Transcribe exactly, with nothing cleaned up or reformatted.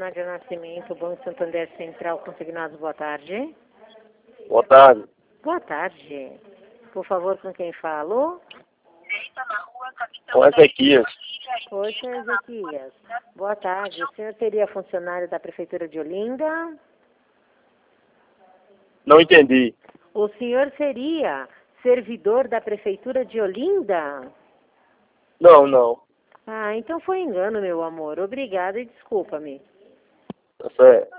Nádia Nascimento, Banco Santander Central Consignados, boa tarde. Boa tarde. Boa tarde. Por favor, com quem falo? Com Ezequias. Oi, senhor Ezequias. Boa tarde. O senhor seria funcionário da Prefeitura de Olinda? Não entendi. O senhor seria servidor da Prefeitura de Olinda? Não, não. Ah, então foi engano, meu amor. Obrigada e desculpa-me. Tá certo.